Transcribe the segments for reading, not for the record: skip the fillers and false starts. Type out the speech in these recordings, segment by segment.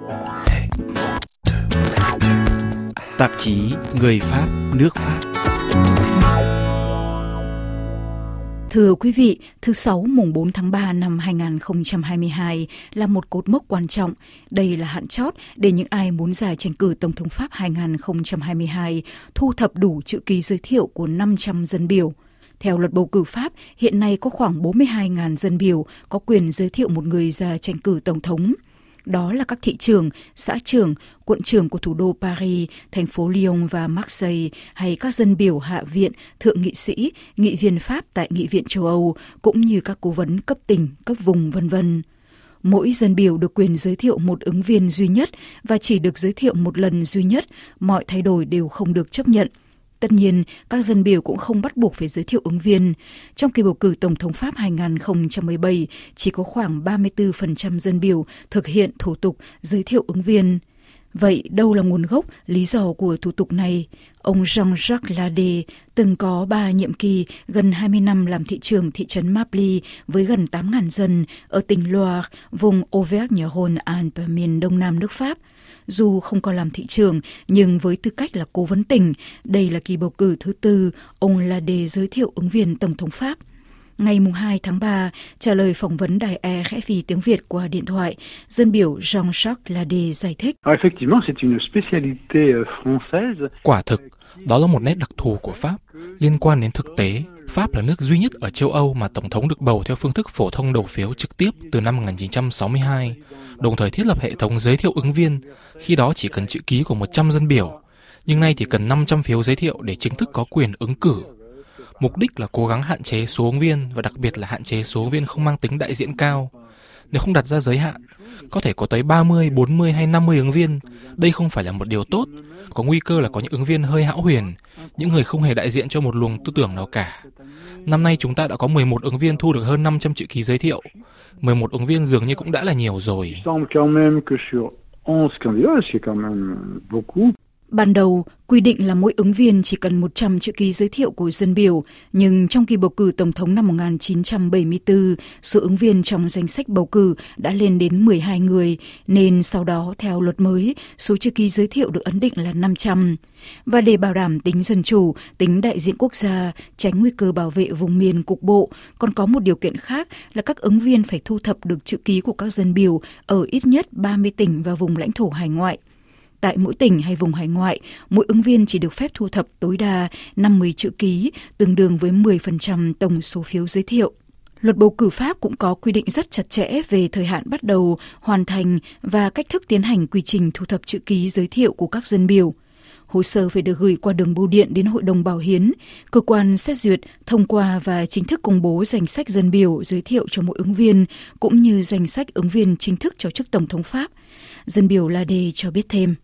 Tạp chí Người Pháp, nước Pháp. Thưa quý vị, thứ Sáu mùng 4 tháng 3 năm 2022 là một cột mốc quan trọng. Đây là hạn chót để những ai muốn ra tranh cử Tổng thống Pháp 2022 thu thập đủ chữ ký giới thiệu của 500 dân biểu. Theo luật bầu cử Pháp, hiện nay có khoảng 42.000 dân biểu có quyền giới thiệu một người ra tranh cử Tổng thống. Đó là các thị trưởng, xã trưởng, quận trưởng của thủ đô Paris, thành phố Lyon và Marseille, hay các dân biểu hạ viện, thượng nghị sĩ, nghị viên Pháp tại Nghị viện châu Âu, cũng như các cố vấn cấp tỉnh, cấp vùng, v.v. Mỗi dân biểu được quyền giới thiệu một ứng viên duy nhất và chỉ được giới thiệu một lần duy nhất, mọi thay đổi đều không được chấp nhận. Tất nhiên, các dân biểu cũng không bắt buộc phải giới thiệu ứng viên. Trong kỳ bầu cử Tổng thống Pháp 2017, chỉ có khoảng 34% dân biểu thực hiện thủ tục giới thiệu ứng viên. Vậy đâu là nguồn gốc, lý do của thủ tục này? Ông Jean-Jacques Lade từng có 3 nhiệm kỳ, gần 20 năm làm thị trưởng thị trấn Mably với gần 8.000 dân ở tỉnh Loire, vùng Auvergne-Rhône-Alpes, miền đông nam nước Pháp. Dù không còn làm thị trưởng, nhưng với tư cách là cố vấn tỉnh, đây là kỳ bầu cử thứ tư, ông Lade giới thiệu ứng viên Tổng thống Pháp. Ngày 2 tháng 3, trả lời phỏng vấn đài RFI tiếng Việt qua điện thoại, dân biểu Jean-Jacques Lade giải thích. Quả thực, đó là một nét đặc thù của Pháp. Liên quan đến thực tế, Pháp là nước duy nhất ở châu Âu mà Tổng thống được bầu theo phương thức phổ thông đầu phiếu trực tiếp từ năm 1962, đồng thời thiết lập hệ thống giới thiệu ứng viên, khi đó chỉ cần chữ ký của 100 dân biểu, nhưng nay thì cần 500 phiếu giới thiệu để chính thức có quyền ứng cử. Mục đích là cố gắng hạn chế số ứng viên và đặc biệt là hạn chế số ứng viên không mang tính đại diện cao. Nếu không đặt ra giới hạn, có thể có tới 30, 40 hay 50 ứng viên. Đây không phải là một điều tốt. Có nguy cơ là có những ứng viên hơi hão huyền, những người không hề đại diện cho một luồng tư tưởng nào cả. Năm nay chúng ta đã có 11 ứng viên thu được hơn 500 chữ ký giới thiệu. 11 ứng viên dường như cũng đã là nhiều rồi. Ban đầu, quy định là mỗi ứng viên chỉ cần 100 chữ ký giới thiệu của dân biểu, nhưng trong kỳ bầu cử Tổng thống năm 1974, số ứng viên trong danh sách bầu cử đã lên đến 12 người, nên sau đó, theo luật mới, số chữ ký giới thiệu được ấn định là 500. Và để bảo đảm tính dân chủ, tính đại diện quốc gia, tránh nguy cơ bảo vệ vùng miền cục bộ, còn có một điều kiện khác là các ứng viên phải thu thập được chữ ký của các dân biểu ở ít nhất 30 tỉnh và vùng lãnh thổ hải ngoại. Tại mỗi tỉnh hay vùng hải ngoại, mỗi ứng viên chỉ được phép thu thập tối đa 50 chữ ký, tương đương với 10% tổng số phiếu giới thiệu. Luật bầu cử Pháp cũng có quy định rất chặt chẽ về thời hạn bắt đầu, hoàn thành và cách thức tiến hành quy trình thu thập chữ ký giới thiệu của các dân biểu. Hồ sơ phải được gửi qua đường bưu điện đến Hội đồng Bảo hiến, cơ quan xét duyệt, thông qua và chính thức công bố danh sách dân biểu giới thiệu cho mỗi ứng viên, cũng như danh sách ứng viên chính thức cho chức Tổng thống Pháp. Dân biểu Lade cho biết thêm.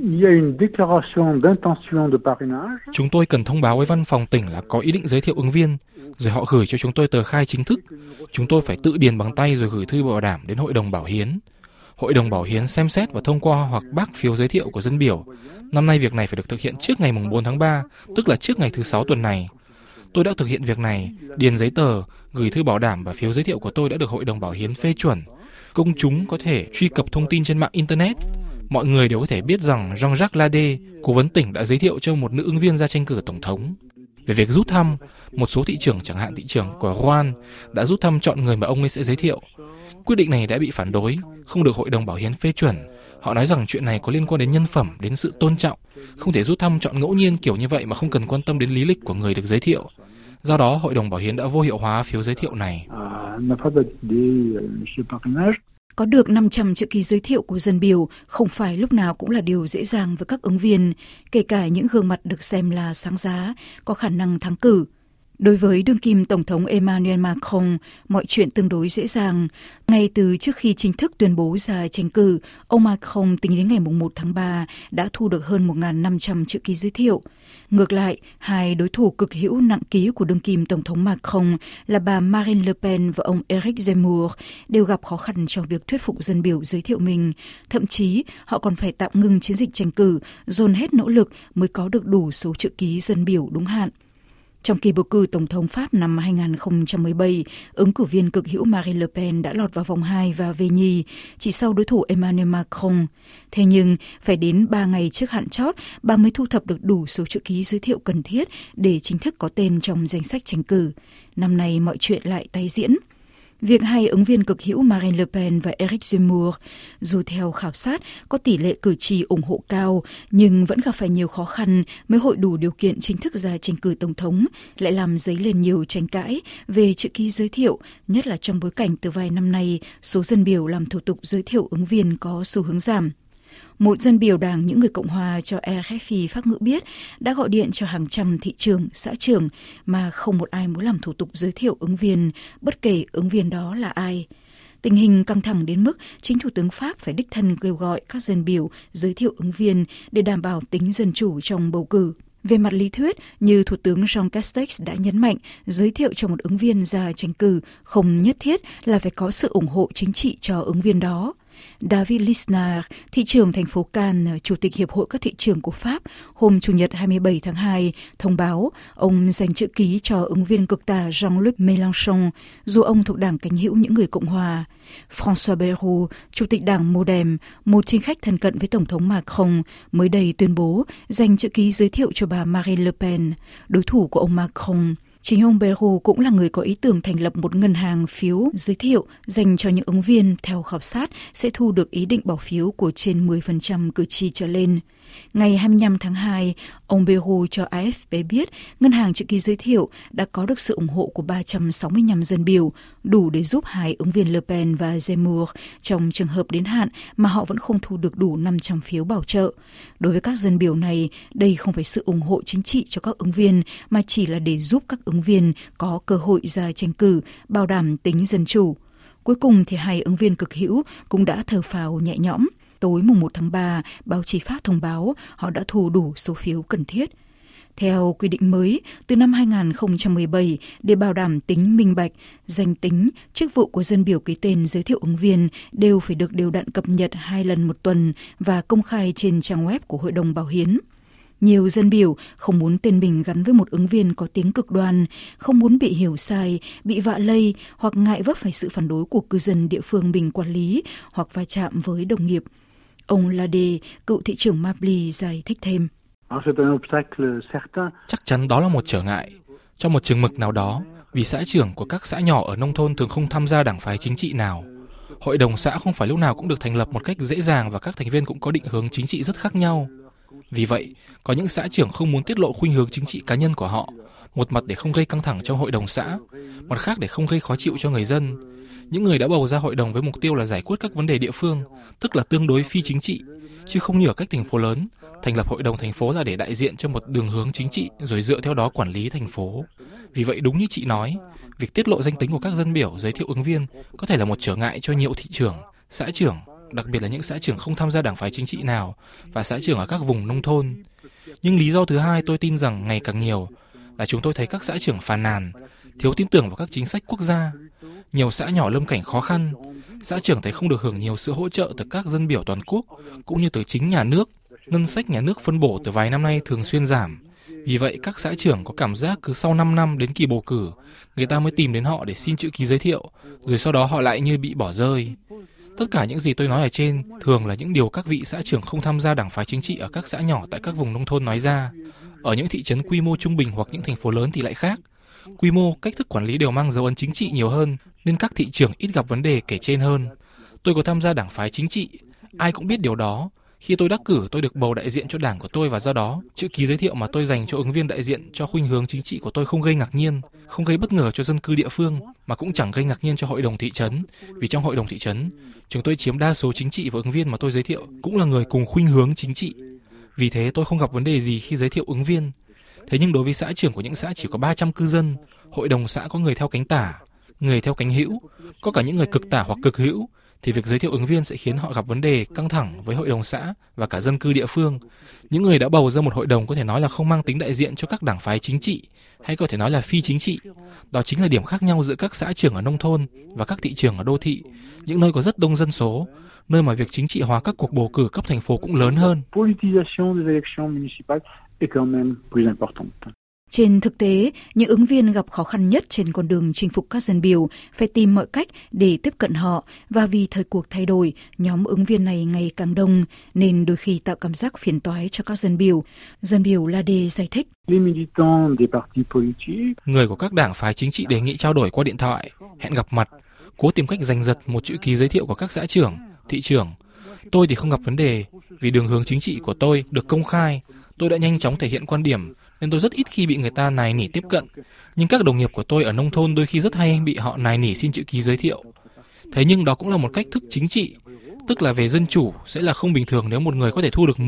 Chúng tôi cần thông báo với văn phòng tỉnh là có ý định giới thiệu ứng viên, rồi họ gửi cho chúng tôi tờ khai chính thức. Chúng tôi phải tự điền bằng tay rồi gửi thư bảo đảm đến Hội đồng Bảo hiến. Hội đồng Bảo hiến xem xét và thông qua hoặc bác phiếu giới thiệu của dân biểu. Năm nay việc này phải được thực hiện trước ngày 4 tháng 3, tức là trước ngày thứ 6 tuần này. Tôi đã thực hiện việc này, điền giấy tờ, gửi thư bảo đảm và phiếu giới thiệu của tôi đã được Hội đồng Bảo hiến phê chuẩn. Công chúng có thể truy cập thông tin trên mạng Internet. Mọi người đều có thể biết rằng Jean-Jacques Lade, cố vấn tỉnh, đã giới thiệu cho một nữ ứng viên ra tranh cử Tổng thống. Về việc rút thăm, một số thị trưởng, chẳng hạn thị trưởng của Rouen, đã rút thăm chọn người mà ông ấy sẽ giới thiệu. Quyết định này đã bị phản đối, không được Hội đồng Bảo hiến phê chuẩn. Họ nói rằng chuyện này có liên quan đến nhân phẩm, đến sự tôn trọng. Không thể rút thăm chọn ngẫu nhiên kiểu như vậy mà không cần quan tâm đến lý lịch của người được giới thiệu. Do đó, Hội đồng Bảo hiến đã vô hiệu hóa phiếu giới thiệu này. Có được 500 chữ ký giới thiệu của dân biểu không phải lúc nào cũng là điều dễ dàng với các ứng viên, kể cả những gương mặt được xem là sáng giá, có khả năng thắng cử. Đối với đương kim Tổng thống Emmanuel Macron, mọi chuyện tương đối dễ dàng. Ngay từ trước khi chính thức tuyên bố ra tranh cử, ông Macron tính đến ngày 1 tháng 3 đã thu được hơn 1.500 chữ ký giới thiệu. Ngược lại, hai đối thủ cực hữu nặng ký của đương kim Tổng thống Macron là bà Marine Le Pen và ông Éric Zemmour đều gặp khó khăn trong việc thuyết phục dân biểu giới thiệu mình. Thậm chí, họ còn phải tạm ngừng chiến dịch tranh cử, dồn hết nỗ lực mới có được đủ số chữ ký dân biểu đúng hạn. Trong kỳ bầu cử Tổng thống Pháp năm 2017, ứng cử viên cực hữu Marine Le Pen đã lọt vào vòng 2 và về nhì, chỉ sau đối thủ Emmanuel Macron. Thế nhưng, phải đến 3 ngày trước hạn chót, bà mới thu thập được đủ số chữ ký giới thiệu cần thiết để chính thức có tên trong danh sách tranh cử. Năm nay mọi chuyện lại tái diễn. Việc hai ứng viên cực hữu Marine Le Pen và Eric Zemmour, dù theo khảo sát có tỷ lệ cử tri ủng hộ cao, nhưng vẫn gặp phải nhiều khó khăn mới hội đủ điều kiện chính thức ra tranh cử tổng thống, lại làm dấy lên nhiều tranh cãi về chữ ký giới thiệu, nhất là trong bối cảnh từ vài năm nay, số dân biểu làm thủ tục giới thiệu ứng viên có xu hướng giảm. Một dân biểu Đảng Những Người Cộng Hòa cho RFI Pháp ngữ biết đã gọi điện cho hàng trăm thị trưởng, xã trưởng mà không một ai muốn làm thủ tục giới thiệu ứng viên, bất kể ứng viên đó là ai. Tình hình căng thẳng đến mức chính Thủ tướng Pháp phải đích thân kêu gọi các dân biểu giới thiệu ứng viên để đảm bảo tính dân chủ trong bầu cử. Về mặt lý thuyết, như Thủ tướng Jean Castex đã nhấn mạnh, giới thiệu cho một ứng viên ra tranh cử không nhất thiết là phải có sự ủng hộ chính trị cho ứng viên đó. David Lisnard, thị trưởng thành phố Cannes, Chủ tịch Hiệp hội các thị trưởng của Pháp, hôm Chủ nhật 27 tháng 2, thông báo ông dành chữ ký cho ứng viên cực tả Jean-Luc Mélenchon, dù ông thuộc đảng cánh hữu Những Người Cộng Hòa. François Bayrou, Chủ tịch đảng MoDem, một chính khách thân cận với Tổng thống Macron, mới đây tuyên bố dành chữ ký giới thiệu cho bà Marine Le Pen, đối thủ của ông Macron. Chính ông Bayrou cũng là người có ý tưởng thành lập một ngân hàng phiếu giới thiệu dành cho những ứng viên theo khảo sát sẽ thu được ý định bỏ phiếu của trên 10% cử tri trở lên. Ngày 25 tháng 2, ông Bayrou cho AFP biết ngân hàng chữ ký giới thiệu đã có được sự ủng hộ của 365 dân biểu, đủ để giúp hai ứng viên Le Pen và Zemmour trong trường hợp đến hạn mà họ vẫn không thu được đủ 500 phiếu bảo trợ. Đối với các dân biểu này, đây không phải sự ủng hộ chính trị cho các ứng viên, mà chỉ là để giúp các ứng viên có cơ hội ra tranh cử, bảo đảm tính dân chủ. Cuối cùng thì hai ứng viên cực hữu cũng đã thở phào nhẹ nhõm. Tối mùng 1 tháng 3, báo chí Pháp thông báo họ đã thu đủ số phiếu cần thiết. Theo quy định mới, từ năm 2017, để bảo đảm tính minh bạch, danh tính, chức vụ của dân biểu ký tên giới thiệu ứng viên đều phải được đều đặn cập nhật 2 lần một tuần và công khai trên trang web của Hội đồng Bảo hiến. Nhiều dân biểu không muốn tên mình gắn với một ứng viên có tiếng cực đoan, không muốn bị hiểu sai, bị vạ lây hoặc ngại vấp phải sự phản đối của cư dân địa phương mình quản lý hoặc va chạm với đồng nghiệp. Ông Lade, cựu thị trưởng Mably, giải thích thêm. Chắc chắn đó là một trở ngại. Trong một chừng mực nào đó, vì xã trưởng của các xã nhỏ ở nông thôn thường không tham gia đảng phái chính trị nào. Hội đồng xã không phải lúc nào cũng được thành lập một cách dễ dàng và các thành viên cũng có định hướng chính trị rất khác nhau. Vì vậy, có những xã trưởng không muốn tiết lộ khuynh hướng chính trị cá nhân của họ, một mặt để không gây căng thẳng trong hội đồng xã, mặt khác để không gây khó chịu cho người dân. Những người đã bầu ra hội đồng với mục tiêu là giải quyết các vấn đề địa phương, tức là tương đối phi chính trị, chứ không như ở các thành phố lớn, thành lập hội đồng thành phố là để đại diện cho một đường hướng chính trị rồi dựa theo đó quản lý thành phố. Vì vậy đúng như chị nói, việc tiết lộ danh tính của các dân biểu giới thiệu ứng viên có thể là một trở ngại cho nhiều thị trưởng, xã trưởng, đặc biệt là những xã trưởng không tham gia đảng phái chính trị nào và xã trưởng ở các vùng nông thôn. Nhưng lý do thứ hai tôi tin rằng ngày càng nhiều là chúng tôi thấy các xã trưởng phàn nàn, thiếu tin tưởng vào các chính sách quốc gia. Nhiều xã nhỏ lâm cảnh khó khăn, xã trưởng thấy không được hưởng nhiều sự hỗ trợ từ các dân biểu toàn quốc cũng như từ chính nhà nước. Ngân sách nhà nước phân bổ từ vài năm nay thường xuyên giảm. Vì vậy các xã trưởng có cảm giác cứ sau 5 năm đến kỳ bầu cử, người ta mới tìm đến họ để xin chữ ký giới thiệu, rồi sau đó họ lại như bị bỏ rơi. Tất cả những gì tôi nói ở trên thường là những điều các vị xã trưởng không tham gia đảng phái chính trị ở các xã nhỏ tại các vùng nông thôn nói ra. Ở những thị trấn quy mô trung bình hoặc những thành phố lớn thì lại khác. Quy mô, cách thức quản lý đều mang dấu ấn chính trị nhiều hơn, nên các thị trưởng ít gặp vấn đề kể trên hơn. Tôi có tham gia đảng phái chính trị, ai cũng biết điều đó. Khi tôi đắc cử, tôi được bầu đại diện cho đảng của tôi và do đó, chữ ký giới thiệu mà tôi dành cho ứng viên đại diện cho khuynh hướng chính trị của tôi không gây ngạc nhiên, không gây bất ngờ cho dân cư địa phương, mà cũng chẳng gây ngạc nhiên cho hội đồng thị trấn. Vì trong hội đồng thị trấn, chúng tôi chiếm đa số chính trị và ứng viên mà tôi giới thiệu cũng là người cùng khuynh hướng chính trị. Vì thế tôi không gặp vấn đề gì khi giới thiệu ứng viên. Thế nhưng đối với xã trưởng của những xã chỉ có 300 cư dân, hội đồng xã có người theo cánh tả, người theo cánh hữu, có cả những người cực tả hoặc cực hữu, thì việc giới thiệu ứng viên sẽ khiến họ gặp vấn đề căng thẳng với hội đồng xã và cả dân cư địa phương. Những người đã bầu ra một hội đồng có thể nói là không mang tính đại diện cho các đảng phái chính trị, hay có thể nói là phi chính trị. Đó chính là điểm khác nhau giữa các xã trưởng ở nông thôn và các thị trưởng ở đô thị, những nơi có rất đông dân số, nơi mà việc chính trị hóa các cuộc bầu cử cấp thành phố cũng lớn hơn. Trên thực tế, những ứng viên gặp khó khăn nhất trên con đường chinh phục các dân biểu phải tìm mọi cách để tiếp cận họ, và vì thời cuộc thay đổi, nhóm ứng viên này ngày càng đông nên đôi khi tạo cảm giác phiền toái cho các dân biểu. Dân biểu Lade giải thích. Người của các đảng phái chính trị đề nghị trao đổi qua điện thoại, hẹn gặp mặt, cố tìm cách giành giật một chữ ký giới thiệu của các xã trưởng, thị trưởng. Tôi thì không gặp vấn đề, vì đường hướng chính trị của tôi được công khai. Tôi đã nhanh chóng thể hiện quan điểm, nên tôi rất ít khi bị người ta nài nỉ tiếp cận. Nhưng các đồng nghiệp của tôi ở nông thôn đôi khi rất hay bị họ nài nỉ xin chữ ký giới thiệu. Thế nhưng đó cũng là một cách thức chính trị, tức là về dân chủ sẽ là không bình thường nếu một người có thể thu được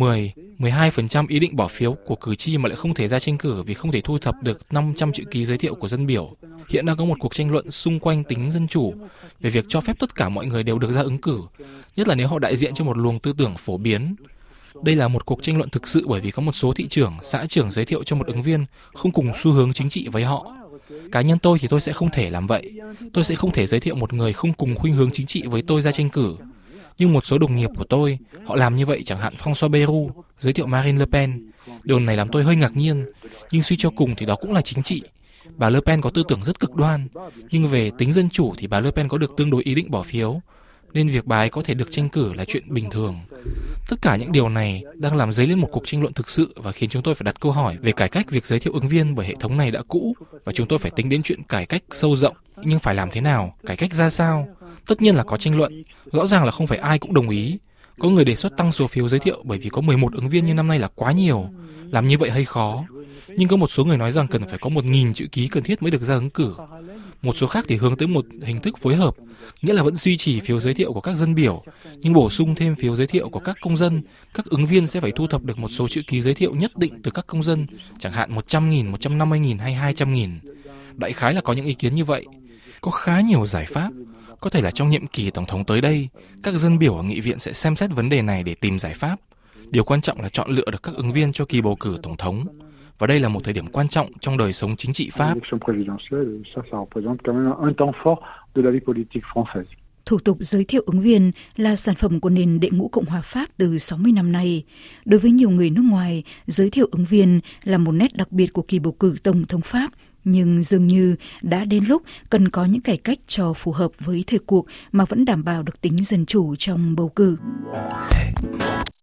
12% ý định bỏ phiếu của cử tri mà lại không thể ra tranh cử vì không thể thu thập được 500 chữ ký giới thiệu của dân biểu. Hiện đang có một cuộc tranh luận xung quanh tính dân chủ về việc cho phép tất cả mọi người đều được ra ứng cử, nhất là nếu họ đại diện cho một luồng tư tưởng phổ biến. Đây là một cuộc tranh luận thực sự bởi vì có một số thị trưởng, xã trưởng giới thiệu cho một ứng viên không cùng xu hướng chính trị với họ. Cá nhân tôi thì tôi sẽ không thể làm vậy. Tôi sẽ không thể giới thiệu một người không cùng khuynh hướng chính trị với tôi ra tranh cử. Nhưng một số đồng nghiệp của tôi, họ làm như vậy, chẳng hạn François Bayrou giới thiệu Marine Le Pen. Điều này làm tôi hơi ngạc nhiên, nhưng suy cho cùng thì đó cũng là chính trị. Bà Le Pen có tư tưởng rất cực đoan, nhưng về tính dân chủ thì bà Le Pen có được tương đối ý định bỏ phiếu, nên việc bà ấy có thể được tranh cử là chuyện bình thường. Tất cả những điều này đang làm dấy lên một cuộc tranh luận thực sự và khiến chúng tôi phải đặt câu hỏi về cải cách việc giới thiệu ứng viên, bởi hệ thống này đã cũ và chúng tôi phải tính đến chuyện cải cách sâu rộng. Nhưng phải làm thế nào? Cải cách ra sao? Tất nhiên là có tranh luận. Rõ ràng là không phải ai cũng đồng ý. Có người đề xuất tăng số phiếu giới thiệu bởi vì có 11 ứng viên như năm nay là quá nhiều. Làm như vậy hơi khó. Nhưng có một số người nói rằng cần phải có 1.000 chữ ký cần thiết mới được ra ứng cử. Một số khác thì hướng tới một hình thức phối hợp, nghĩa là vẫn duy trì phiếu giới thiệu của các dân biểu, nhưng bổ sung thêm phiếu giới thiệu của các công dân. Các ứng viên sẽ phải thu thập được một số chữ ký giới thiệu nhất định từ các công dân, chẳng hạn 100.000, 150.000 hay 200.000. Đại khái là có những ý kiến như vậy. Có khá nhiều giải pháp. Có thể là trong nhiệm kỳ tổng thống tới đây, các dân biểu ở nghị viện sẽ xem xét vấn đề này để tìm giải pháp. Điều quan trọng là chọn lựa được các ứng viên cho kỳ bầu cử tổng thống. Và đây là một thời điểm quan trọng trong đời sống chính trị Pháp. Thủ tục giới thiệu ứng viên là sản phẩm của nền đệ ngũ Cộng hòa Pháp từ 60 năm nay. Đối với nhiều người nước ngoài, giới thiệu ứng viên là một nét đặc biệt của kỳ bầu cử tổng thống Pháp. Nhưng dường như đã đến lúc cần có những cải cách cho phù hợp với thời cuộc mà vẫn đảm bảo được tính dân chủ trong bầu cử.